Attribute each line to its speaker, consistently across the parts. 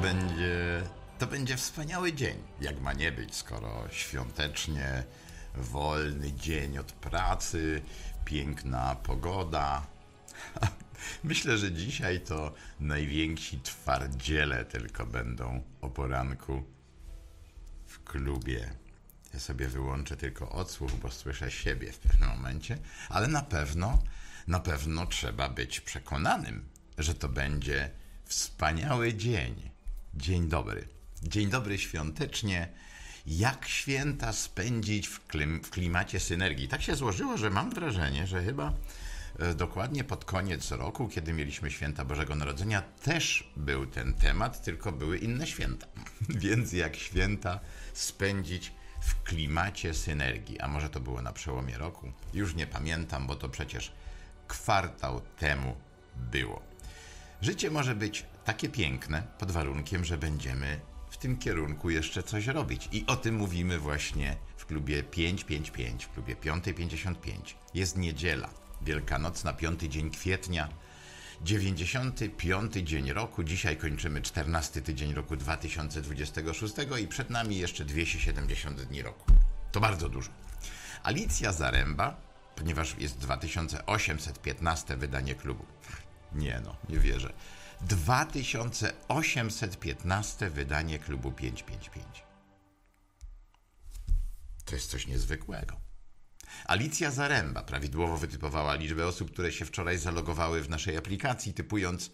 Speaker 1: To będzie wspaniały dzień, jak ma nie być, skoro świątecznie wolny dzień od pracy, piękna pogoda. Myślę, że dzisiaj to najwięksi twardziele tylko będą o poranku w klubie. Ja sobie wyłączę tylko odsłuch, bo słyszę siebie w pewnym momencie, ale na pewno trzeba być przekonanym, że to będzie wspaniały dzień. Dzień dobry. Dzień dobry świątecznie. Jak święta spędzić w klimacie synergii? Tak się złożyło, że mam wrażenie, że chyba dokładnie pod koniec roku, kiedy mieliśmy święta Bożego Narodzenia, też był ten temat, tylko były inne święta. Więc jak święta spędzić w klimacie synergii? A może to było na przełomie roku? Już nie pamiętam, bo to przecież kwartał temu było. Życie może być takie piękne pod warunkiem, że będziemy w tym kierunku jeszcze coś robić. I o tym mówimy właśnie w klubie 555, w klubie 555. Jest niedziela, wielkanocna, 5 dzień kwietnia, 95 dzień roku. Dzisiaj kończymy 14 tydzień roku 2026 i przed nami jeszcze 270 dni roku. To bardzo dużo. Alicja Zaręba, ponieważ jest 2815 wydanie klubu. Nie wierzę. 2815 wydanie klubu 555. To jest coś niezwykłego. Alicja Zaręba prawidłowo wytypowała liczbę osób, które się wczoraj zalogowały w naszej aplikacji, typując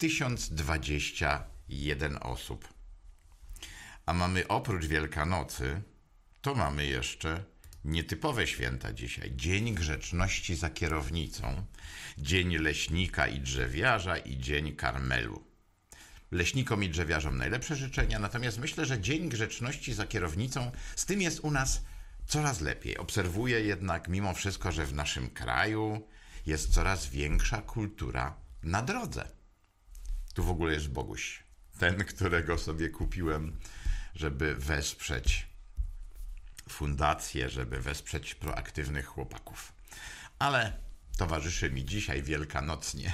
Speaker 1: 1021 osób. A mamy oprócz Wielkanocy, to mamy jeszcze nietypowe święta dzisiaj. Dzień Grzeczności za kierownicą, Dzień Leśnika i Drzewiarza i Dzień Karmelu. Leśnikom i drzewiarzom najlepsze życzenia, natomiast myślę, że Dzień Grzeczności za kierownicą, z tym jest u nas coraz lepiej. Obserwuję jednak mimo wszystko, że w naszym kraju jest coraz większa kultura na drodze. Tu w ogóle jest Boguś, ten, którego sobie kupiłem, żeby wesprzeć fundację, żeby wesprzeć proaktywnych chłopaków. Ale towarzyszy mi dzisiaj wielkanocnie.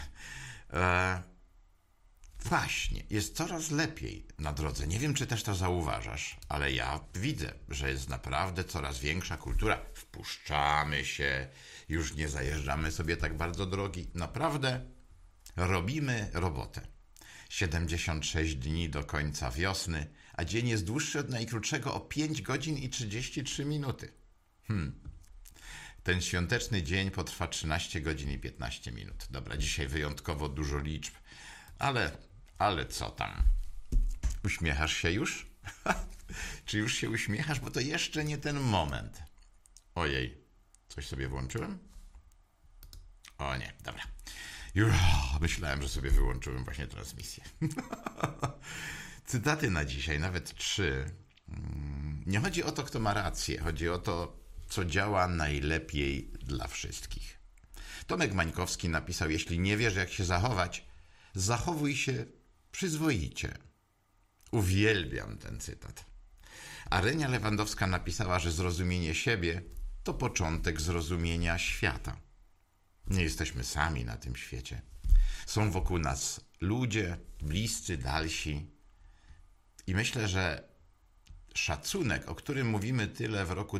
Speaker 1: Właśnie, jest coraz lepiej na drodze. Nie wiem, czy też to zauważasz, ale ja widzę, że jest naprawdę coraz większa kultura. Wpuszczamy się, już nie zajeżdżamy sobie tak bardzo drogi. Naprawdę robimy robotę. 76 dni do końca wiosny, a dzień jest dłuższy od najkrótszego o 5 godzin i 33 minuty. Ten świąteczny dzień potrwa 13 godzin i 15 minut. Dobra, dzisiaj wyjątkowo dużo liczb, ale co tam? Uśmiechasz się już? Czy już się uśmiechasz? Bo to jeszcze nie ten moment. Ojej, coś sobie włączyłem? O nie, dobra. Myślałem, że sobie wyłączyłem właśnie transmisję. Cytaty na dzisiaj, nawet 3. Nie chodzi o to, kto ma rację. Chodzi o to, co działa najlepiej dla wszystkich. Tomek Mańkowski napisał: jeśli nie wiesz, jak się zachować, zachowuj się przyzwoicie. Uwielbiam ten cytat. A Renia Lewandowska napisała, że zrozumienie siebie to początek zrozumienia świata. Nie jesteśmy sami na tym świecie. Są wokół nas ludzie, bliscy, dalsi. I myślę, że szacunek, o którym mówimy tyle w roku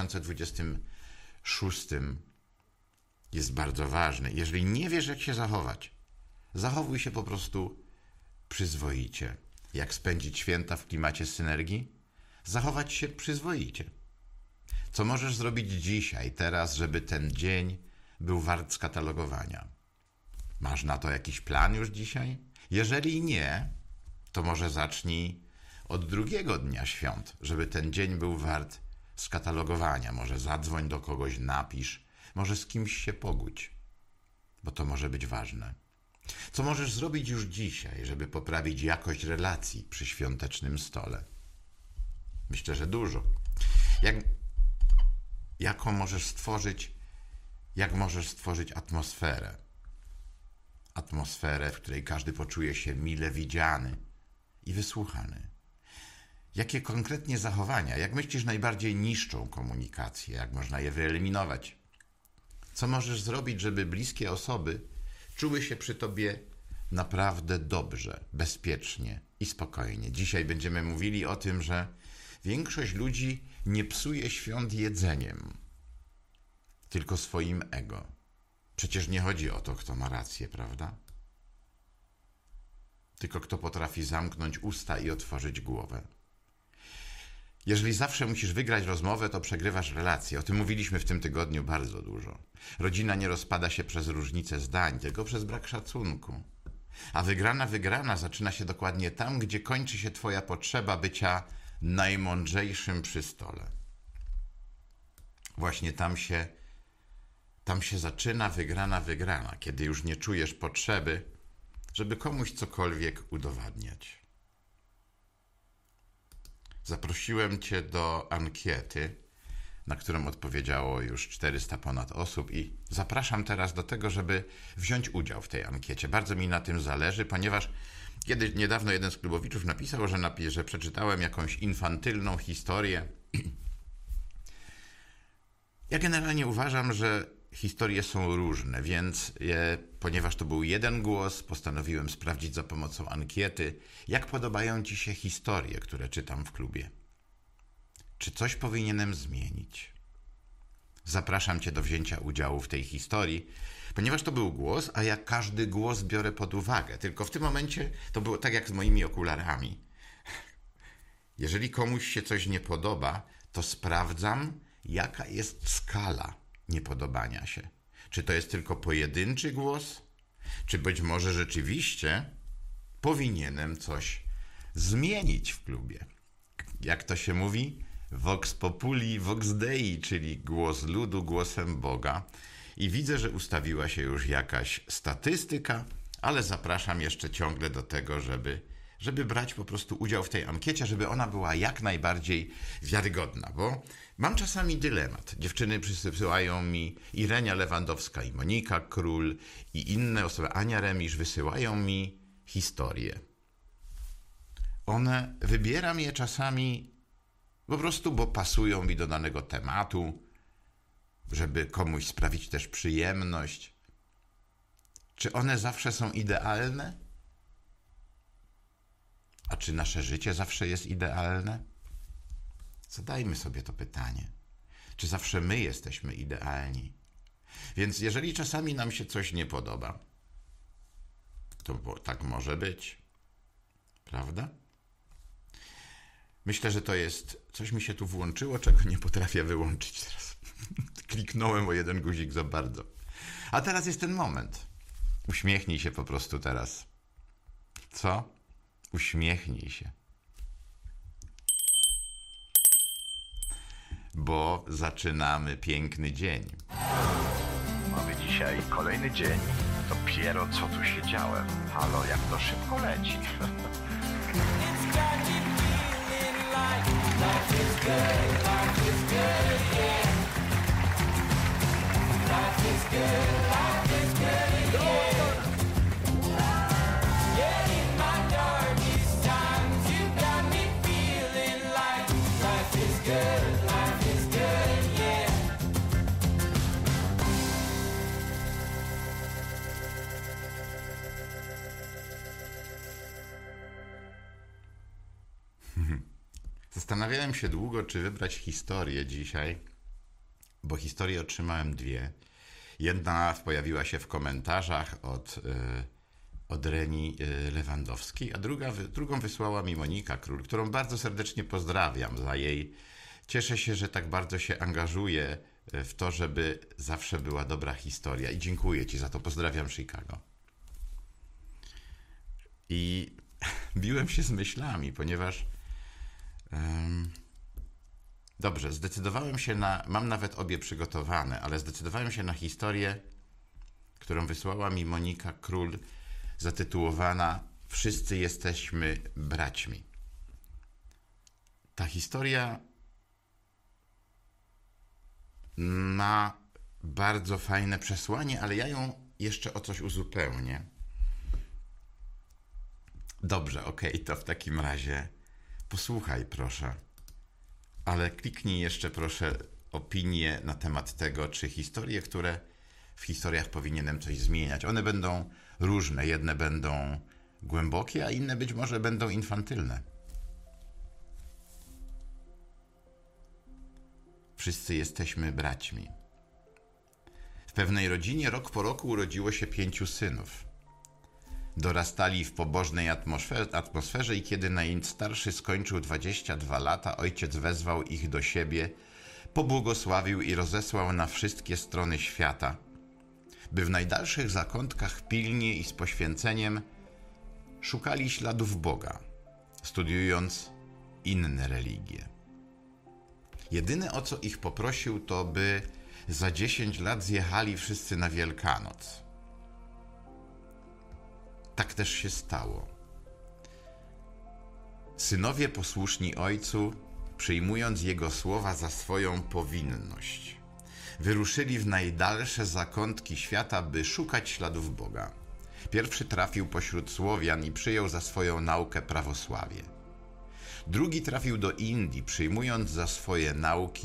Speaker 1: 2026, jest bardzo ważny. Jeżeli nie wiesz, jak się zachować, zachowuj się po prostu przyzwoicie. Jak spędzić święta w klimacie synergii? Zachować się przyzwoicie. Co możesz zrobić dzisiaj, teraz, żeby ten dzień był wart skatalogowania? Masz na to jakiś plan już dzisiaj? Jeżeli nie, to może zacznij od drugiego dnia świąt, żeby ten dzień był wart skatalogowania. Może zadzwoń do kogoś, napisz, może z kimś się pogódź, bo to może być ważne. Co możesz zrobić już dzisiaj, żeby poprawić jakość relacji przy świątecznym stole? Myślę, że dużo. Jak możesz stworzyć atmosferę? Atmosferę, w której każdy poczuje się mile widziany i wysłuchany. Jakie konkretnie zachowania, jak myślisz, najbardziej niszczą komunikację? Jak można je wyeliminować? Co możesz zrobić, żeby bliskie osoby czuły się przy tobie naprawdę dobrze, bezpiecznie i spokojnie. Dzisiaj będziemy mówili o tym, że większość ludzi nie psuje świąt jedzeniem, tylko swoim ego. Przecież nie chodzi o to, kto ma rację, prawda? Tylko kto potrafi zamknąć usta i otworzyć głowę. Jeżeli zawsze musisz wygrać rozmowę, to przegrywasz relację. O tym mówiliśmy w tym tygodniu bardzo dużo. Rodzina nie rozpada się przez różnice zdań, tylko przez brak szacunku. A wygrana zaczyna się dokładnie tam, gdzie kończy się twoja potrzeba bycia najmądrzejszym przy stole. Właśnie tam się zaczyna wygrana, kiedy już nie czujesz potrzeby, żeby komuś cokolwiek udowadniać. Zaprosiłem cię do ankiety, na którą odpowiedziało już 400 ponad osób i zapraszam teraz do tego, żeby wziąć udział w tej ankiecie. Bardzo mi na tym zależy, ponieważ niedawno jeden z klubowiczów napisał, że przeczytałem jakąś infantylną historię. Ja generalnie uważam, że historie są różne, więc ponieważ to był jeden głos, postanowiłem sprawdzić za pomocą ankiety, jak podobają ci się historie, które czytam w klubie. Czy coś powinienem zmienić? Zapraszam cię do wzięcia udziału w tej historii, ponieważ to był głos, a ja każdy głos biorę pod uwagę. Tylko w tym momencie to było tak jak z moimi okularami. Jeżeli komuś się coś nie podoba, to sprawdzam, jaka jest skala niepodobania się. Czy to jest tylko pojedynczy głos? Czy być może rzeczywiście powinienem coś zmienić w klubie? Jak to się mówi? Vox populi, vox dei, czyli głos ludu głosem Boga. I widzę, że ustawiła się już jakaś statystyka, ale zapraszam jeszcze ciągle do tego, żeby brać po prostu udział w tej ankiecie, żeby ona była jak najbardziej wiarygodna, bo mam czasami dylemat. Dziewczyny przysyłają mi Irenia Lewandowska i Monika Król i inne osoby, Ania Remisz, wysyłają mi historie. Wybieram je czasami po prostu, bo pasują mi do danego tematu, żeby komuś sprawić też przyjemność. Czy one zawsze są idealne? A czy nasze życie zawsze jest idealne? Zadajmy sobie to pytanie. Czy zawsze my jesteśmy idealni? Więc jeżeli czasami nam się coś nie podoba, to tak może być. Prawda? Myślę, że to jest... Coś mi się tu włączyło, czego nie potrafię wyłączyć teraz. Kliknąłem o jeden guzik za bardzo. A teraz jest ten moment. Uśmiechnij się po prostu teraz. Co? Uśmiechnij się. Bo zaczynamy piękny dzień.
Speaker 2: Mamy dzisiaj kolejny dzień. Dopiero co tu siedziałem. Halo, jak to szybko leci.
Speaker 1: Zastanawiałem się długo, czy wybrać historię dzisiaj, bo historię otrzymałem dwie. Jedna pojawiła się w komentarzach od Reni Lewandowskiej, a drugą wysłała mi Monika Król, którą bardzo serdecznie pozdrawiam za jej. Cieszę się, że tak bardzo się angażuje w to, żeby zawsze była dobra historia i dziękuję ci za to. Pozdrawiam Chicago. I biłem się z myślami, ponieważ dobrze, zdecydowałem się mam nawet obie przygotowane, ale zdecydowałem się na historię, którą wysłała mi Monika Król, zatytułowana Wszyscy jesteśmy braćmi. Ta historia ma bardzo fajne przesłanie, ale ja ją jeszcze o coś uzupełnię. Dobrze, okej, to w takim razie posłuchaj proszę, ale kliknij jeszcze proszę opinię na temat tego, czy historie, które w historiach powinienem coś zmieniać. One będą różne. Jedne będą głębokie, a inne być może będą infantylne. Wszyscy jesteśmy braćmi. W pewnej rodzinie rok po roku urodziło się 5 synów. Dorastali w pobożnej atmosferze i kiedy najstarszy skończył 22 lata, ojciec wezwał ich do siebie, pobłogosławił i rozesłał na wszystkie strony świata, by w najdalszych zakątkach pilnie i z poświęceniem szukali śladów Boga, studiując inne religie. Jedyne, o co ich poprosił, to by za 10 lat zjechali wszyscy na Wielkanoc. Tak też się stało. Synowie posłuszni ojcu, przyjmując jego słowa za swoją powinność, wyruszyli w najdalsze zakątki świata, by szukać śladów Boga. Pierwszy trafił pośród Słowian i przyjął za swoją naukę prawosławie. Drugi trafił do Indii, przyjmując za swoje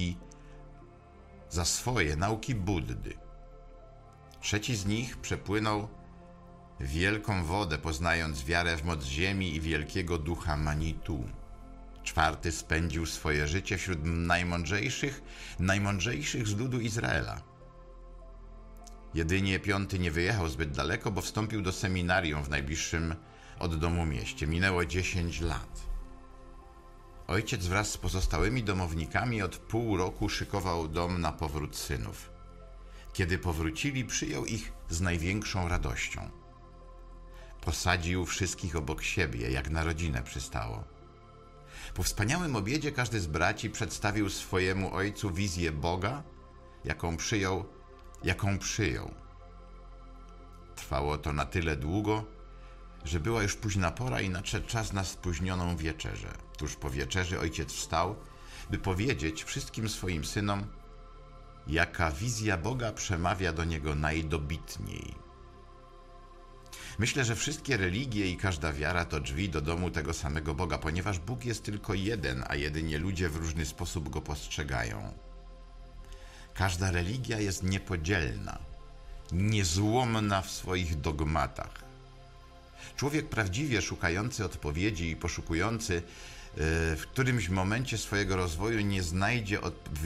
Speaker 1: nauki Buddy. Trzeci z nich przepłynął wielką wodę, poznając wiarę w moc ziemi i wielkiego ducha Manitu. Czwarty spędził swoje życie wśród najmądrzejszych z ludu Izraela. Jedynie 5 nie wyjechał zbyt daleko, bo wstąpił do seminarium w najbliższym od domu mieście. Minęło 10 lat. Ojciec wraz z pozostałymi domownikami od pół roku szykował dom na powrót synów. Kiedy powrócili, przyjął ich z największą radością. Posadził wszystkich obok siebie, jak na rodzinę przystało. Po wspaniałym obiedzie każdy z braci przedstawił swojemu ojcu wizję Boga, jaką przyjął. Trwało to na tyle długo, że była już późna pora i nadszedł czas na spóźnioną wieczerzę. Tuż po wieczerzy ojciec wstał, by powiedzieć wszystkim swoim synom, jaka wizja Boga przemawia do niego najdobitniej. Myślę, że wszystkie religie i każda wiara to drzwi do domu tego samego Boga, ponieważ Bóg jest tylko jeden, a jedynie ludzie w różny sposób go postrzegają. Każda religia jest niepodzielna, niezłomna w swoich dogmatach. Człowiek prawdziwie szukający odpowiedzi i poszukujący w którymś momencie swojego rozwoju nie znajdzie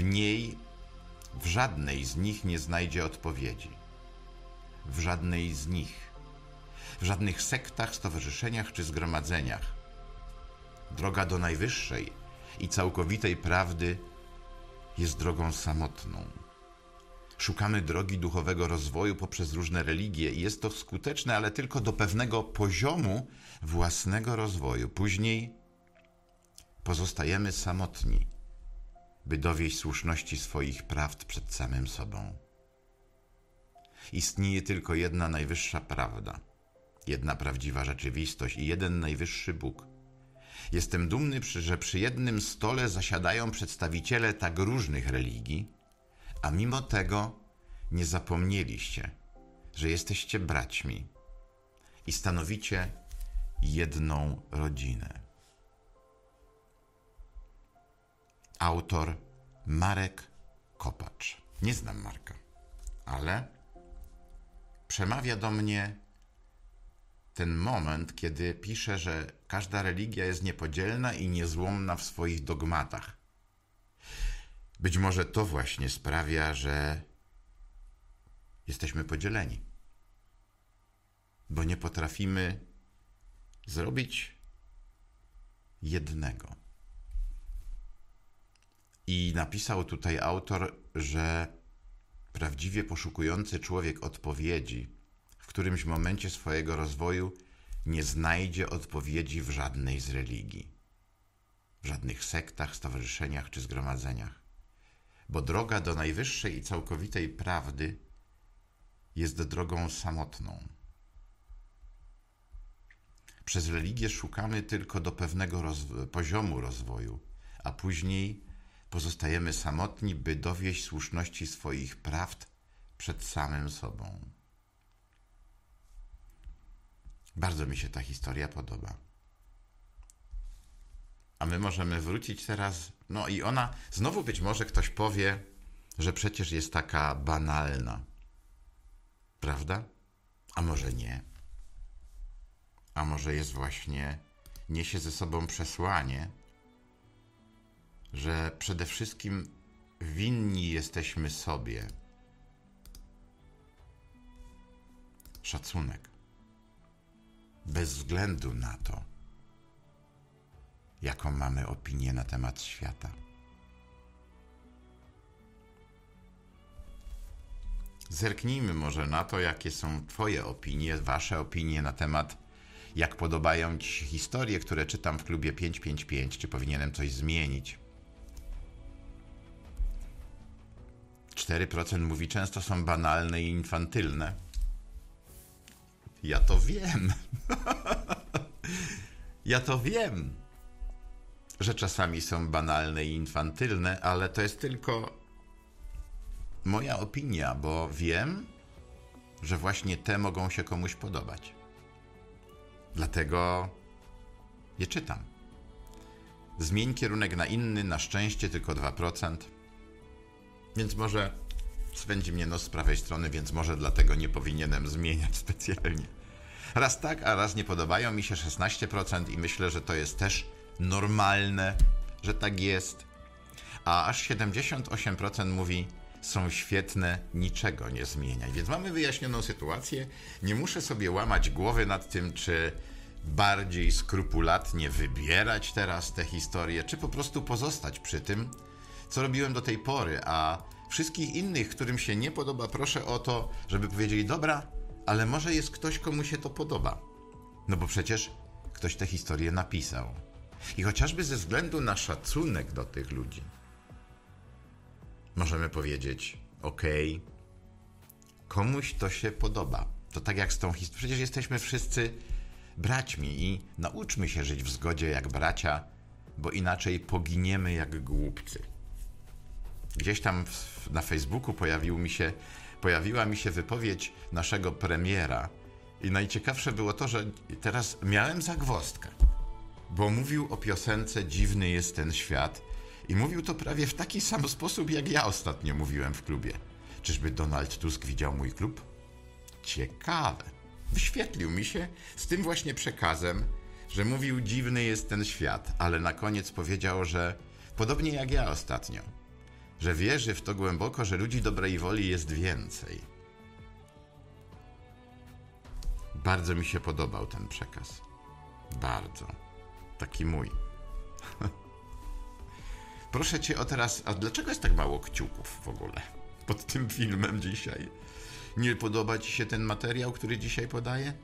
Speaker 1: w żadnej z nich nie znajdzie odpowiedzi. W żadnej z nich. W żadnych sektach, stowarzyszeniach czy zgromadzeniach. Droga do najwyższej i całkowitej prawdy jest drogą samotną. Szukamy drogi duchowego rozwoju poprzez różne religie i jest to skuteczne, ale tylko do pewnego poziomu własnego rozwoju. Później pozostajemy samotni, by dowieść słuszności swoich prawd przed samym sobą. Istnieje tylko jedna najwyższa prawda, jedna prawdziwa rzeczywistość i jeden najwyższy Bóg. Jestem dumny, że przy jednym stole zasiadają przedstawiciele tak różnych religii, a mimo tego nie zapomnieliście, że jesteście braćmi i stanowicie jedną rodzinę. Autor Marek Kopacz. Nie znam Marka, ale przemawia do mnie ten moment, kiedy pisze, że każda religia jest niepodzielna i niezłomna w swoich dogmatach. Być może to właśnie sprawia, że jesteśmy podzieleni, bo nie potrafimy zrobić jednego. I napisał tutaj autor, że prawdziwie poszukujący człowiek odpowiedzi w którymś momencie swojego rozwoju nie znajdzie odpowiedzi w żadnej z religii, w żadnych sektach, stowarzyszeniach czy zgromadzeniach, bo droga do najwyższej i całkowitej prawdy jest drogą samotną. Przez religię szukamy tylko do pewnego poziomu rozwoju, a później pozostajemy samotni, by dowieść słuszności swoich prawd przed samym sobą. Bardzo mi się ta historia podoba. A my możemy wrócić teraz, no i ona, znowu być może ktoś powie, że przecież jest taka banalna. Prawda? A może nie? A może jest właśnie, niesie ze sobą przesłanie, że przede wszystkim winni jesteśmy sobie szacunek, bez względu na to, jaką mamy opinię na temat świata. Zerknijmy może na to, jakie są Twoje opinie, Wasze opinie na temat, jak podobają Ci się historie, które czytam w klubie 555, czy powinienem coś zmienić. 4% mówi, często są banalne i infantylne. Ja to wiem. Ja to wiem, że czasami są banalne i infantylne, ale to jest tylko moja opinia, bo wiem, że właśnie te mogą się komuś podobać. Dlatego je czytam. Zmień kierunek na inny, na szczęście tylko 2%. Więc może swędzi mnie nos z prawej strony, więc może dlatego nie powinienem zmieniać specjalnie. Raz tak, a raz nie podobają mi się 16% i myślę, że to jest też normalne, że tak jest. A aż 78% mówi, są świetne, niczego nie zmieniaj. Więc mamy wyjaśnioną sytuację. Nie muszę sobie łamać głowy nad tym, czy bardziej skrupulatnie wybierać teraz te historie, czy po prostu pozostać przy tym, co robiłem do tej pory, a wszystkich innych, którym się nie podoba, proszę o to, żeby powiedzieli, dobra, ale może jest ktoś, komu się to podoba. No bo przecież ktoś tę historię napisał. I chociażby ze względu na szacunek do tych ludzi, możemy powiedzieć, okej, komuś to się podoba. To tak jak z tą historią. Przecież jesteśmy wszyscy braćmi i nauczmy się żyć w zgodzie jak bracia, bo inaczej poginiemy jak głupcy. Gdzieś tam na Facebooku pojawiła mi się wypowiedź naszego premiera i najciekawsze było to, że teraz miałem zagwozdkę, bo mówił o piosence Dziwny jest ten świat i mówił to prawie w taki sam sposób, jak ja ostatnio mówiłem w klubie. Czyżby Donald Tusk widział mój klub? Ciekawe. Wyświetlił mi się z tym właśnie przekazem, że mówił dziwny jest ten świat, ale na koniec powiedział, że podobnie jak ja ostatnio, że wierzy w to głęboko, że ludzi dobrej woli jest więcej. Bardzo mi się podobał ten przekaz. Bardzo. Taki mój. Proszę cię o teraz, a dlaczego jest tak mało kciuków w ogóle pod tym filmem dzisiaj? Nie podoba ci się ten materiał, który dzisiaj podaję?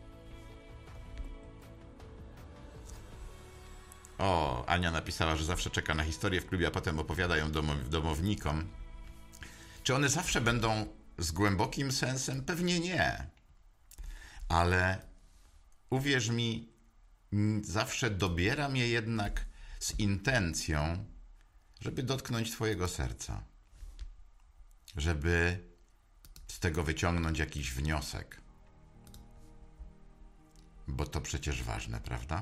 Speaker 1: O, Ania napisała, że zawsze czeka na historię w klubie, a potem opowiada ją domownikom. Czy one zawsze będą z głębokim sensem? Pewnie nie. Ale uwierz mi, zawsze dobieram je jednak z intencją, żeby dotknąć twojego serca. Żeby z tego wyciągnąć jakiś wniosek. Bo to przecież ważne, prawda?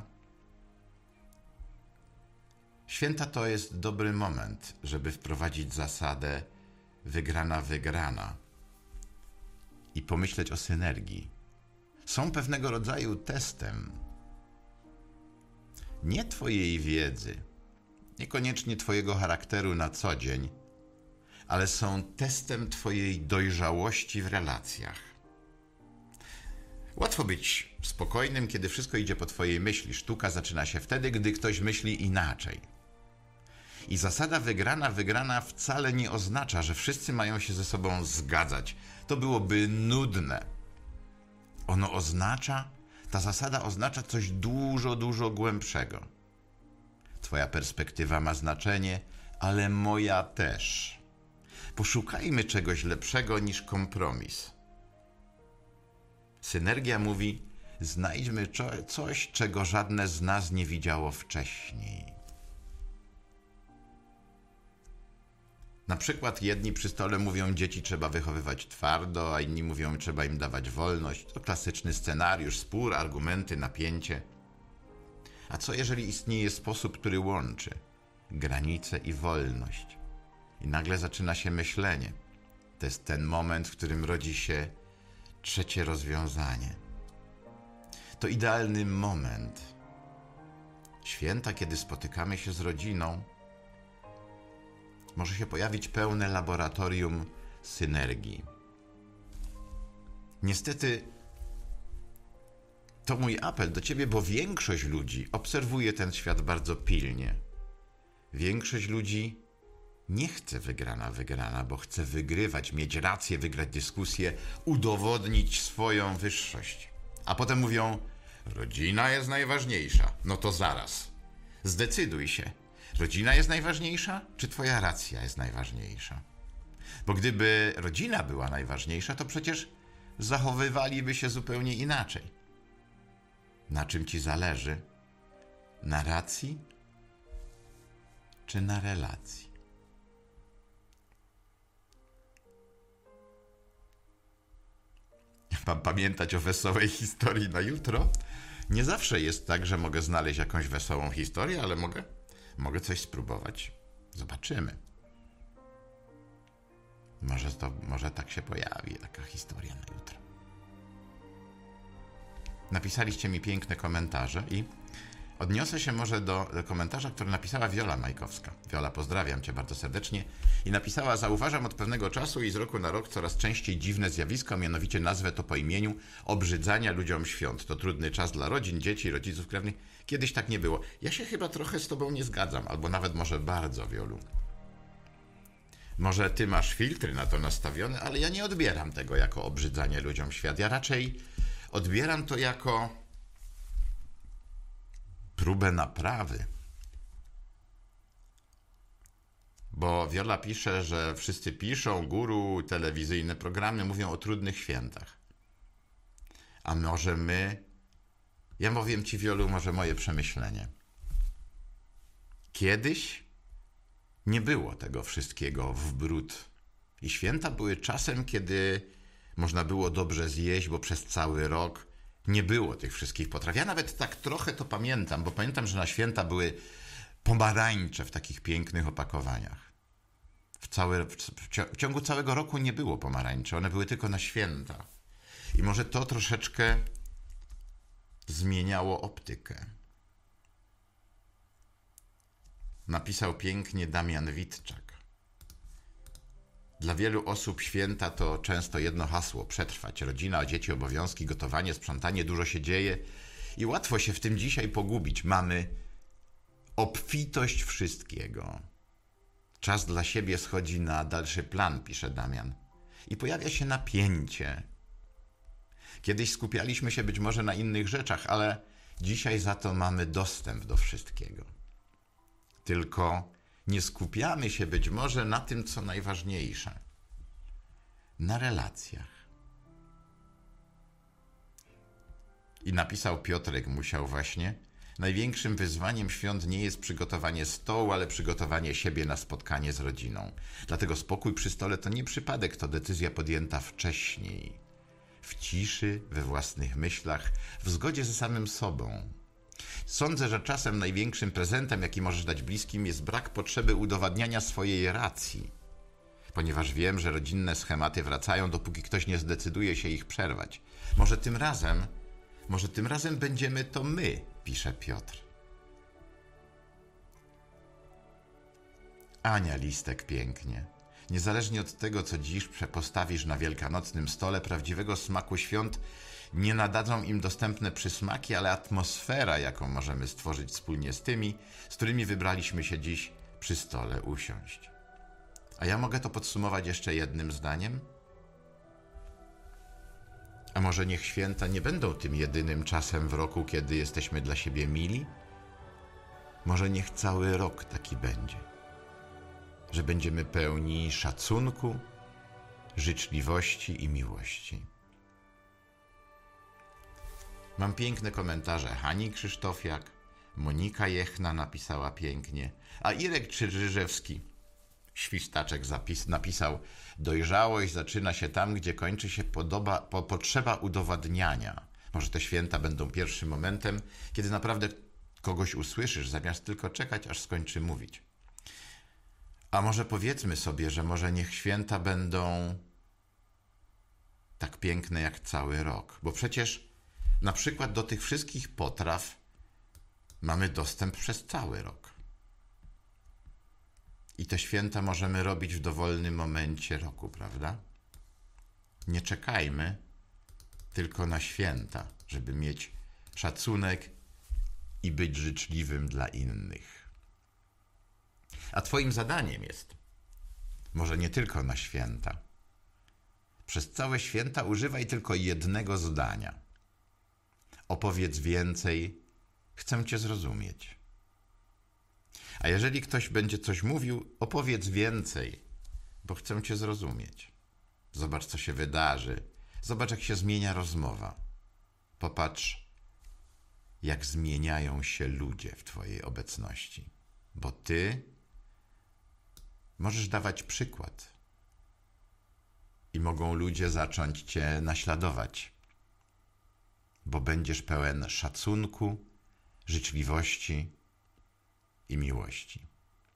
Speaker 1: Święta to jest dobry moment, żeby wprowadzić zasadę wygrana i pomyśleć o synergii. Są pewnego rodzaju testem nie twojej wiedzy, niekoniecznie twojego charakteru na co dzień, ale są testem twojej dojrzałości w relacjach. Łatwo być spokojnym, kiedy wszystko idzie po twojej myśli. Sztuka zaczyna się wtedy, gdy ktoś myśli inaczej. I zasada wygrana wcale nie oznacza, że wszyscy mają się ze sobą zgadzać. To byłoby nudne. Ta zasada oznacza coś dużo głębszego. Twoja perspektywa ma znaczenie, ale moja też. Poszukajmy czegoś lepszego niż kompromis. Synergia mówi, znajdźmy coś, czego żadne z nas nie widziało wcześniej. Na przykład jedni przy stole mówią, dzieci trzeba wychowywać twardo, a inni mówią, trzeba im dawać wolność. To klasyczny scenariusz, spór, argumenty, napięcie. A co jeżeli istnieje sposób, który łączy granice i wolność? I nagle zaczyna się myślenie. To jest ten moment, w którym rodzi się trzecie rozwiązanie. To idealny moment. Święta, kiedy spotykamy się z rodziną, może się pojawić pełne laboratorium synergii. Niestety, to mój apel do ciebie, bo większość ludzi obserwuje ten świat bardzo pilnie. Większość ludzi nie chce wygrana, bo chce wygrywać, mieć rację, wygrać dyskusję, udowodnić swoją wyższość. A potem mówią, rodzina jest najważniejsza. No to zaraz, zdecyduj się. Rodzina jest najważniejsza, czy twoja racja jest najważniejsza? Bo gdyby rodzina była najważniejsza, to przecież zachowywaliby się zupełnie inaczej. Na czym ci zależy? Na racji czy na relacji? Mam pamiętać o wesołej historii na jutro? Nie zawsze jest tak, że mogę znaleźć jakąś wesołą historię, ale mogę coś spróbować. Zobaczymy. Może tak się pojawi taka historia na jutro. Napisaliście mi piękne komentarze i odniosę się może do komentarza, który napisała Wiola Majkowska. Wiola, pozdrawiam cię bardzo serdecznie. I napisała, zauważam od pewnego czasu i z roku na rok coraz częściej dziwne zjawisko, mianowicie nazwę to po imieniu, obrzydzania ludziom świąt. To trudny czas dla rodzin, dzieci, rodziców krewnych. Kiedyś tak nie było. Ja się chyba trochę z tobą nie zgadzam, albo nawet może bardzo, Wiolu. Może ty masz filtry na to nastawione, ale ja nie odbieram tego jako obrzydzanie ludziom świat. Ja raczej odbieram to jako próbę naprawy. Bo Wiola pisze, że wszyscy piszą, guru, telewizyjne programy mówią o trudnych świętach. A może ja powiem ci, Wiolu, może moje przemyślenie. Kiedyś nie było tego wszystkiego w bród. I święta były czasem, kiedy można było dobrze zjeść, bo przez cały rok nie było tych wszystkich potraw. Ja nawet tak trochę to pamiętam, bo pamiętam, że na święta były pomarańcze w takich pięknych opakowaniach. W ciągu całego roku nie było pomarańczy, one były tylko na święta. I może to troszeczkę zmieniało optykę. Napisał pięknie Damian Witczak. Dla wielu osób święta to często jedno hasło: przetrwać. Rodzina, dzieci, obowiązki, gotowanie, sprzątanie, dużo się dzieje i łatwo się w tym dzisiaj pogubić. Mamy obfitość wszystkiego. Czas dla siebie schodzi na dalszy plan, pisze Damian. I pojawia się napięcie. Kiedyś skupialiśmy się być może na innych rzeczach, ale dzisiaj za to mamy dostęp do wszystkiego. Tylko nie skupiamy się być może na tym, co najważniejsze. Na relacjach. I napisał Piotrek Musiał właśnie: największym wyzwaniem świąt nie jest przygotowanie stołu, ale przygotowanie siebie na spotkanie z rodziną. Dlatego spokój przy stole to nie przypadek, to decyzja podjęta wcześniej. W ciszy, we własnych myślach, w zgodzie ze samym sobą. Sądzę, że czasem największym prezentem, jaki możesz dać bliskim, jest brak potrzeby udowadniania swojej racji. Ponieważ wiem, że rodzinne schematy wracają, dopóki ktoś nie zdecyduje się ich przerwać. Może tym razem będziemy to my, pisze Piotr. Ania Listek pięknie. Niezależnie od tego, co dziś postawisz na wielkanocnym stole, prawdziwego smaku świąt nie nadadzą im dostępne przysmaki, ale atmosfera, jaką możemy stworzyć wspólnie z tymi, z którymi wybraliśmy się dziś przy stole usiąść. A ja mogę to podsumować jeszcze jednym zdaniem? A może niech święta nie będą tym jedynym czasem w roku, kiedy jesteśmy dla siebie mili? Może niech cały rok taki będzie. Że będziemy pełni szacunku, życzliwości i miłości. Mam piękne komentarze. Hani Krzysztofiak, Monika Jechna napisała pięknie, a Irek Czyżyżewski, świstaczek napisał: dojrzałość zaczyna się tam, gdzie kończy się potrzeba udowadniania. Może te święta będą pierwszym momentem, kiedy naprawdę kogoś usłyszysz, zamiast tylko czekać, aż skończy mówić. A może powiedzmy sobie, że może niech święta będą tak piękne jak cały rok, bo przecież Na przykład do tych wszystkich potraw mamy dostęp przez cały rok. I te święta możemy robić w dowolnym momencie roku, prawda? Nie czekajmy tylko na święta, żeby mieć szacunek i być życzliwym dla innych. A twoim zadaniem jest, może nie tylko na święta, przez całe święta używaj tylko jednego zdania. Opowiedz więcej, chcę cię zrozumieć. A jeżeli ktoś będzie coś mówił, opowiedz więcej, bo chcę cię zrozumieć. Zobacz, co się wydarzy. Zobacz, jak się zmienia rozmowa. Popatrz, jak zmieniają się ludzie w twojej obecności. Bo ty możesz dawać przykład. I mogą ludzie zacząć cię naśladować. Bo będziesz pełen szacunku, życzliwości i miłości.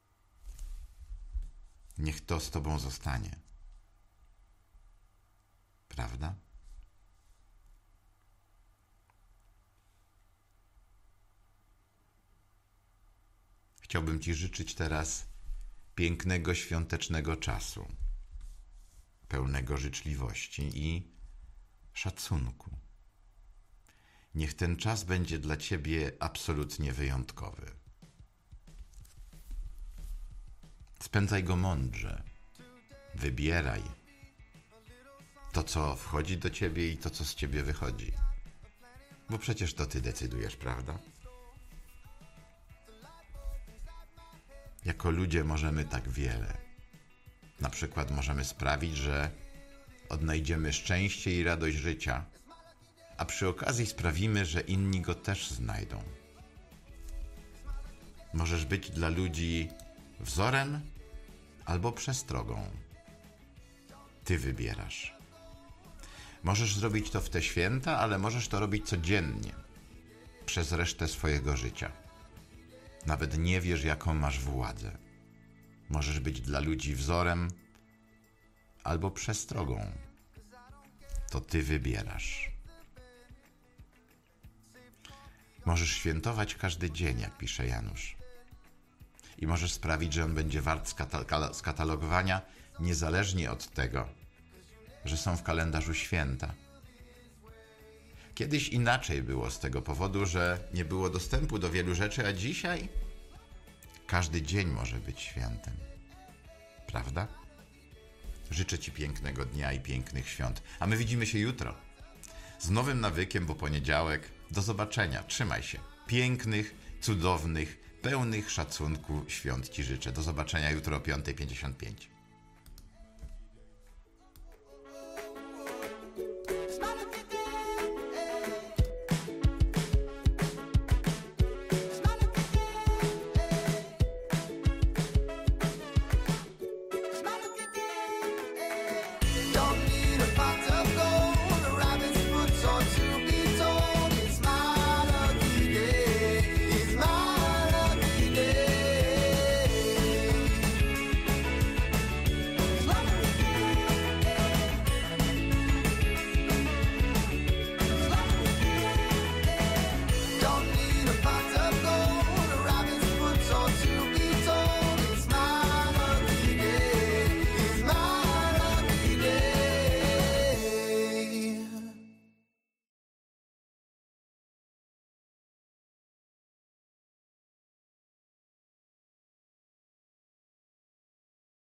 Speaker 1: Niech to z tobą zostanie. Prawda? Chciałbym ci życzyć teraz pięknego, świątecznego czasu, pełnego życzliwości i szacunku. Niech ten czas będzie dla ciebie absolutnie wyjątkowy. Spędzaj go mądrze. Wybieraj to, co wchodzi do ciebie i to, co z ciebie wychodzi. Bo przecież to ty decydujesz, prawda? Jako ludzie możemy tak wiele. Na przykład możemy sprawić, że odnajdziemy szczęście i radość życia, a przy okazji sprawimy, że inni go też znajdą. Możesz być dla ludzi wzorem albo przestrogą. Ty wybierasz. Możesz zrobić to w te święta, ale możesz to robić codziennie, przez resztę swojego życia. Nawet nie wiesz, jaką masz władzę. Możesz być dla ludzi wzorem albo przestrogą. To ty wybierasz. Możesz świętować każdy dzień, jak pisze Janusz. I możesz sprawić, że on będzie wart skatalogowania niezależnie od tego, że są w kalendarzu święta. Kiedyś inaczej było z tego powodu, że nie było dostępu do wielu rzeczy, a dzisiaj każdy dzień może być świętem. Prawda? Życzę ci pięknego dnia i pięknych świąt. A my widzimy się jutro. Z nowym nawykiem, bo poniedziałek. Do zobaczenia. Trzymaj się. Pięknych, cudownych, pełnych szacunku świąt ci życzę. Do zobaczenia jutro o 5:55.